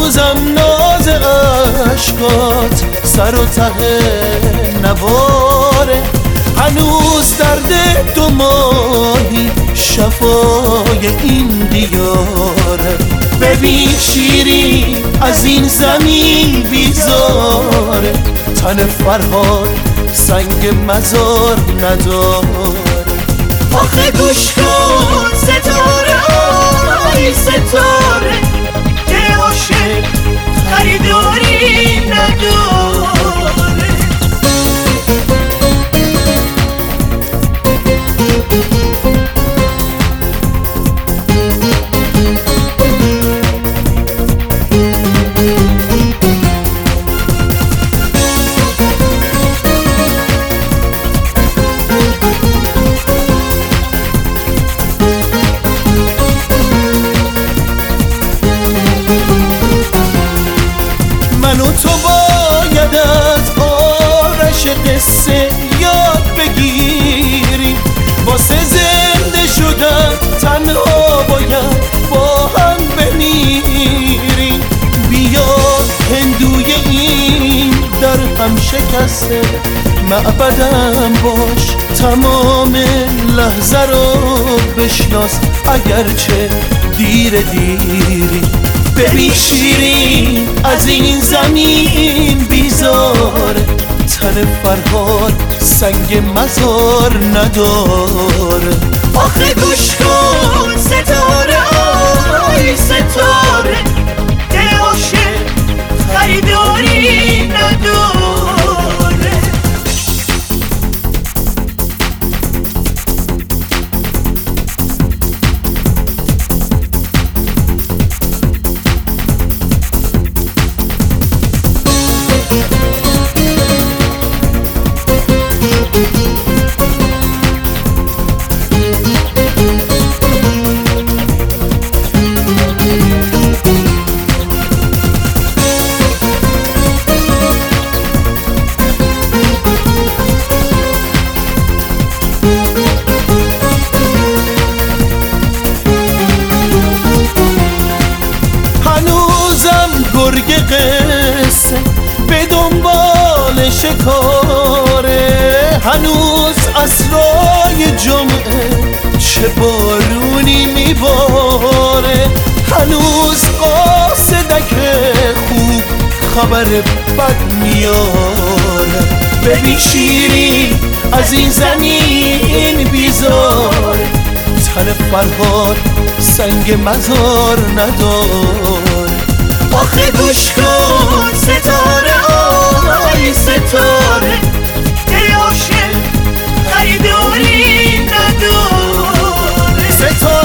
هنوزم ناز عشقات سر و ته نواره، هنوز درد دو ماهی شفای این دیاره. ببین شیرین از این زمین بیزاره، تن فرهاد سنگ مزار نداره. آخه گوش کن ستاره آی ستاره، که عاشق خریداری نداره. من و تو باید از آرش قصه یاد بگیریم، واسه زنده شدن تنها باید با هم بمیریم. بیا هندوی این در هم شکسته معبدم باش، تمام لحظه رو بشناس اگرچه دیر دیری. ببین شیرین از این زمین بیزاره، تن فرهاد سنگ مزار نداره. آخه گوش کن ستاره آی ستاره، که عاشق خریداری نداره. گرگ قصه به دنبال شکاره، هنوز عصرای جمعه چه بارونی میباره. هنوز قاصدک خوب خبر بد میاره. ببین شیرین از این زمین بیزاره، تن فرهاد سنگ مزار نداره. آخه گوش کن ستاره آی ستاره، که عاشق خریداری نداره. ستاره